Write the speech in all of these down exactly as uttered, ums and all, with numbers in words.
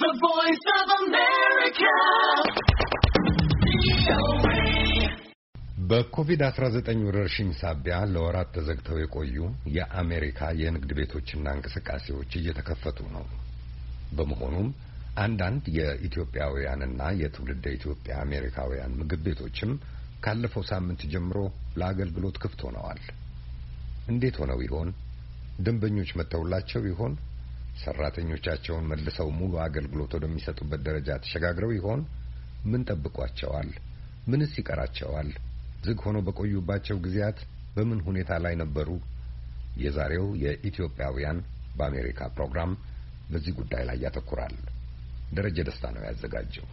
The Voice of America. በኮቪድ አስራ ዘጠኝ ወረርሽኝ ሳቢያ ለወራት ተዘግተው የቆዩ የአሜሪካ የንግድ ቤቶችና እንቅስቃሴዎች እየተከፈቱ ነው። በመሆኑም አንዳንድ የኢትዮጵያውያንና የትውልደ ኢትዮጵያ አሜሪካውያን ምግብ ቤቶችም ካለፈው ሳምንት ጀምሮ ለአገልግሎት ክፍት ሆነዋል። እንዴት ሆነው ይሆን? ደንበኞች መተውላቸው ይሆን? ሰራተኞቻቸውን መልሰው ሙሉ አገልግሎት ወደሚሰጡበት ደረጃ ተሸጋግረው ይሆን? ምን ጠብቋቸዋል? ምንስ ይቀራቸዋል? ዝግ ሆኖ በቆዩባቸው ጊዜያት በምን ሁኔታ ላይ ነበሩ? የዛሬው የኢትዮጵያውያን በአሜሪካ ፕሮግራም በዚህ ጉዳይ ላይ ያተኩራል። ደረጀ ደስታ ነው ያዘጋጀው።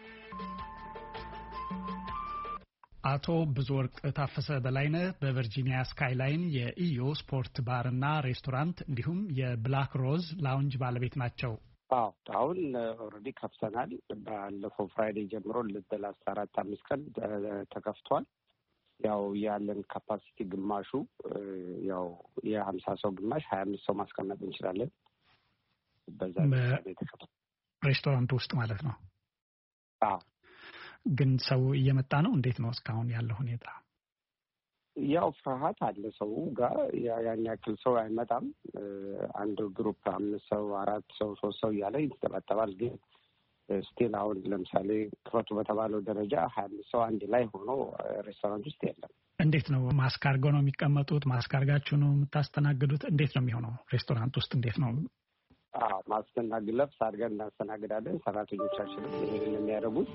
አቶ ብዙወርቅ ታፈሰ በላይነህ በቨርጂኒያ ስካይላይን የኢዮ ስፖርት ባር እና ሬስቶራንት እንዲሁም የብላክ ሮዝ ላውንጅ ባለቤት ናቸው። አዎ አሁን ኦልሬዲ ከፍተናል። ባለፈው ፍራይዴ ጀምሮ ለሰላሳ አራት አምስት ቀን ተከፍቷል። ያው ያለን ካፓሲቲ ግማሹ ያው የሀምሳ ሰው ግማሽ ሀያ አምስት ሰው ማስቀመጥ እንችላለን። በዛ ሬስቶራንት ውስጥ ማለት ነው። አዎ ግን ሰው እየመጣ ነው። እንዴት ነው እስካሁን ያለው ሁኔታ? ያው ፍርሃት አለ ሰው ጋር። ያን ያክል ሰው አይመጣም። አንድ ግሩፕ አምስት ሰው አራት ሰው ሶስት ሰው እያለ ይተባተባል። ግን ስቲል አሁን ለምሳሌ ክፈቱ በተባለው ደረጃ ሀያ አምስት ሰው አንድ ላይ ሆኖ ሬስቶራንት ውስጥ የለም። እንዴት ነው? ማስክ አድርገው ነው የሚቀመጡት? ማስክ አድርጋችሁ ነው የምታስተናግዱት? እንዴት ነው የሚሆነው? ሬስቶራንት ውስጥ እንዴት ነው? አዎ ማስክና ግለብስ አድርገን እናስተናግዳለን። ሰራተኞቻችንም ይሄንን የሚያደርጉት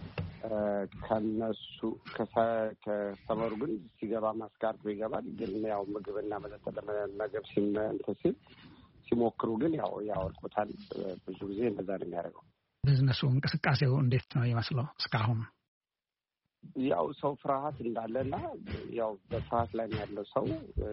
ከነሱ ከሰመሩ ግን ሲገባ ማስክ አድርጎ ይገባል። ግን ያው ምግብና መጠጥ ለመመገብ ሲል ሲሞክሩ ግን ያው ያወልቁታል። ብዙ ጊዜ እንደዛ ነው የሚያደርገው። ቢዝነሱ እንቅስቃሴው እንዴት ነው ይመስለው እስካሁን? ያው ሰው ፍርሃት እንዳለና ያው በፍርሃት ላይ ያለው ሰው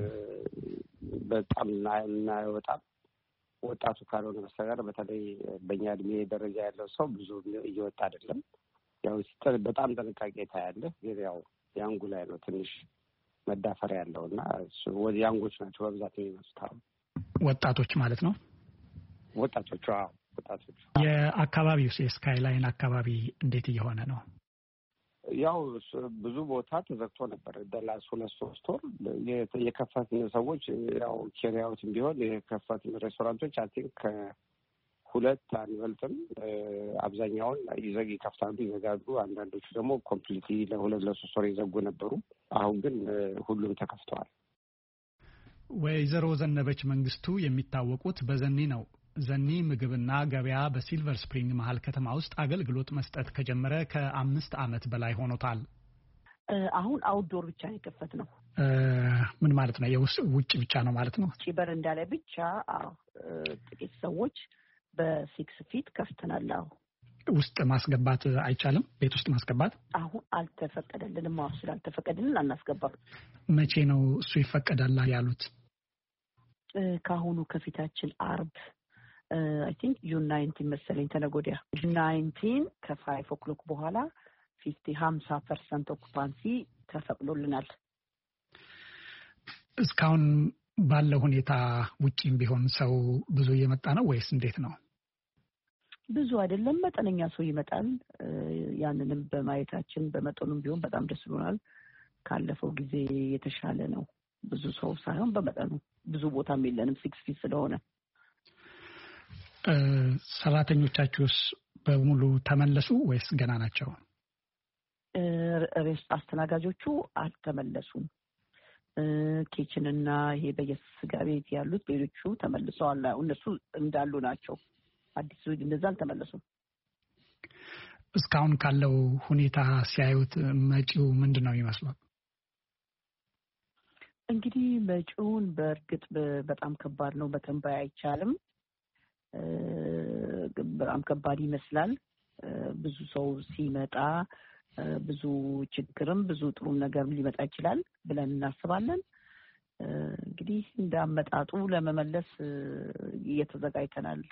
በጣም አይወጣም። ወጣቱ ካልሆነ በስተቀር በተለይ በእኛ እድሜ ደረጃ ያለው ሰው ብዙ እየወጣ አይደለም። ያው በጣም ጥንቃቄ ታያለህ። ግን ያው ያንጉ ላይ ነው ትንሽ መዳፈር ያለውና ወዲ ያንጎች ናቸው በብዛት የሚመጡት። ወጣቶች ማለት ነው። ወጣቶቹ አዎ ወጣቶቹ። የአካባቢው የስካይላይን አካባቢ እንዴት እየሆነ ነው? ያው ብዙ ቦታ ተዘግቶ ነበር። ደላስ ሁለት ሶስት ወር የከፈትን ሰዎች ያው ኬሪያውትም ቢሆን የከፈትን ሬስቶራንቶች አይ ቲንክ ሁለት አንበልጥም። አብዛኛውን ይዘግ ይከፍታሉ፣ ይዘጋሉ። አንዳንዶቹ ደግሞ ኮምፕሊትሊ ለሁለት ለሶስት ወር ይዘጉ ነበሩ። አሁን ግን ሁሉም ተከፍተዋል። ወይዘሮ ዘነበች መንግስቱ የሚታወቁት በዘኒ ነው። ዘኒ ምግብና ገበያ በሲልቨር ስፕሪንግ መሀል ከተማ ውስጥ አገልግሎት መስጠት ከጀመረ ከአምስት ዓመት በላይ ሆኖታል። አሁን አውትዶር ብቻ የከፈት ነው። ምን ማለት ነው? የውስጥ ውጭ ብቻ ነው ማለት ነው? ጭበር እንዳለ ብቻ ጥቂት ሰዎች በሲክስ ፊት ከፍተናል። ውስጥ ማስገባት አይቻልም? ቤት ውስጥ ማስገባት አሁን አልተፈቀደልንም። ማውስል አልተፈቀደልን አናስገባም። መቼ ነው እሱ ይፈቀዳል ያሉት? ካሁኑ ከፊታችን አርብ አይ ቲንክ ጁን ናይንቲን መሰለኝ ተነጎዲያ ጁን ናይንቲን ከፋይቭ ኦክሎክ በኋላ ፊፍቲ ሀምሳ ፐርሰንት ኦኩፓንሲ ተፈቅዶልናል። እስካሁን ባለው ሁኔታ ውጪም ቢሆን ሰው ብዙ እየመጣ ነው ወይስ እንዴት ነው? ብዙ አይደለም፣ መጠነኛ ሰው ይመጣል። ያንንም በማየታችን በመጠኑም ቢሆን በጣም ደስ ብሎናል። ካለፈው ጊዜ የተሻለ ነው። ብዙ ሰው ሳይሆን በመጠኑ ብዙ ቦታም የለንም ሲክስ ፊት ስለሆነ። ሰራተኞቻችሁስ በሙሉ ተመለሱ ወይስ ገና ናቸው? ሬስት አስተናጋጆቹ አልተመለሱም። ኪችን እና ይሄ በየስጋ ቤት ያሉት ሌሎቹ ተመልሰዋል። እነሱ እንዳሉ ናቸው። አዲሱ እንደዛ አልተመለሱም። እስካሁን ካለው ሁኔታ ሲያዩት መጪው ምንድነው ይመስላል? እንግዲህ መጪውን በእርግጥ በጣም ከባድ ነው። በተንባይ አይቻልም። በጣም ከባድ ይመስላል። ብዙ ሰው ሲመጣ ብዙ ችግርም ብዙ ጥሩም ነገር ሊመጣ ይችላል ብለን እናስባለን። እንግዲህ እንዳመጣጡ ለመመለስ እየተዘጋጅተናል።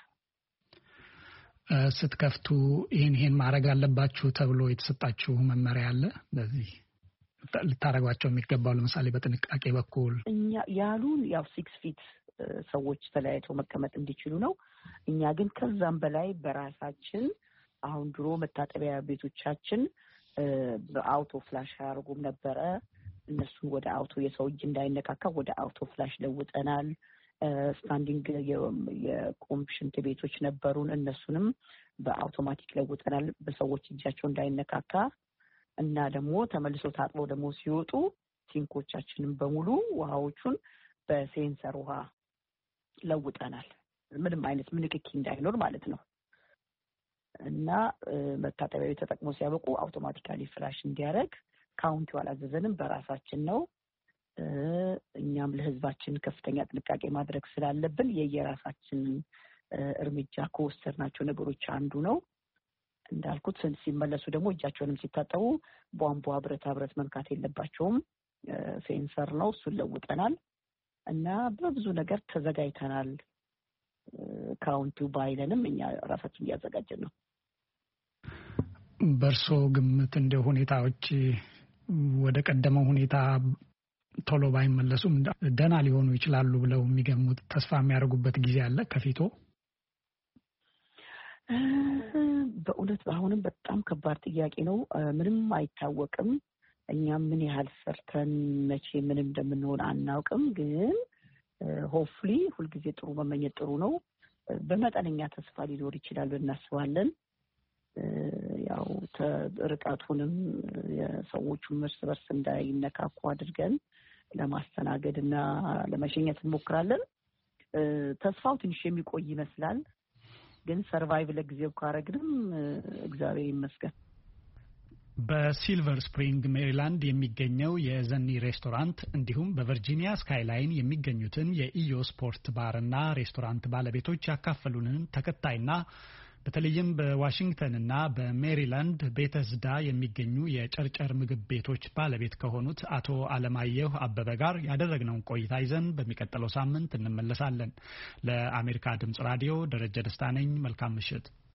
ስትከፍቱ ይሄን ይሄን ማድረግ አለባችሁ ተብሎ የተሰጣችሁ መመሪያ አለ? ለዚህ ልታረጋቸው የሚገባው ለምሳሌ በጥንቃቄ በኩል እኛ ያሉን ያው ሲክስ ፊት ሰዎች ተለያይተው መቀመጥ እንዲችሉ ነው። እኛ ግን ከዛም በላይ በራሳችን አሁን ድሮ መታጠቢያ ቤቶቻችን በአውቶ ፍላሽ ያደርጉም ነበረ። እነሱን ወደ አውቶ የሰው እጅ እንዳይነካካ ወደ አውቶ ፍላሽ ለውጠናል። ስታንዲንግ የቆም ሽንት ቤቶች ነበሩን። እነሱንም በአውቶማቲክ ለውጠናል በሰዎች እጃቸው እንዳይነካካ እና ደግሞ ተመልሶ ታጥበው ደግሞ ሲወጡ ሲንኮቻችንን በሙሉ ውሃዎቹን በሴንሰር ውሃ ለውጠናል። ምንም አይነት ምንክኪ እንዳይኖር ማለት ነው። እና መታጠቢያ ቤት ተጠቅሞ ሲያበቁ አውቶማቲካሊ ፍላሽ እንዲያደርግ ካውንቲው አላዘዘንም፣ በራሳችን ነው። እኛም ለህዝባችን ከፍተኛ ጥንቃቄ ማድረግ ስላለብን የየራሳችን እርምጃ ከወሰድናቸው ነገሮች አንዱ ነው። እንዳልኩት ሲመለሱ ደግሞ እጃቸውንም ሲታጠቡ ቧንቧ ብረታ ብረት መንካት የለባቸውም። ሴንሰር ነው፣ እሱን ለውጠናል እና በብዙ ነገር ተዘጋጅተናል። ካውንቲው ባይለንም እኛ ራሳችን እያዘጋጀን ነው። በርሶ ግምት እንደ ሁኔታዎች ወደ ቀደመው ሁኔታ ቶሎ ባይመለሱም ደህና ሊሆኑ ይችላሉ ብለው የሚገሙት ተስፋ የሚያደርጉበት ጊዜ አለ ከፊቶ? በእውነት አሁንም በጣም ከባድ ጥያቄ ነው። ምንም አይታወቅም። እኛም ምን ያህል ሰርተን መቼ ምን እንደምንሆን አናውቅም። ግን ሆፕፉሊ ሁልጊዜ ጥሩ መመኘት ጥሩ ነው። በመጠነኛ ተስፋ ሊኖር ይችላል እናስባለን። ያው ርቀቱንም የሰዎቹን እርስ በርስ እንዳይነካኩ አድርገን ለማስተናገድ እና ለመሸኘት እንሞክራለን። ተስፋው ትንሽ የሚቆይ ይመስላል። ግን ሰርቫይቭ ለጊዜው ካረግንም እግዚአብሔር ይመስገን። በሲልቨር ስፕሪንግ ሜሪላንድ የሚገኘው የዘኒ ሬስቶራንት እንዲሁም በቨርጂኒያ ስካይላይን የሚገኙትን የኢዮ ስፖርት ባርና ሬስቶራንት ባለቤቶች ያካፈሉንን ተከታይና በተለይም በዋሽንግተንና በሜሪላንድ ቤተስዳ የሚገኙ የጨርጨር ምግብ ቤቶች ባለቤት ከሆኑት አቶ አለማየሁ አበበ ጋር ያደረግነውን ቆይታ ይዘን በሚቀጥለው ሳምንት እንመለሳለን። ለአሜሪካ ድምጽ ራዲዮ ደረጀ ደስታ ነኝ። መልካም ምሽት።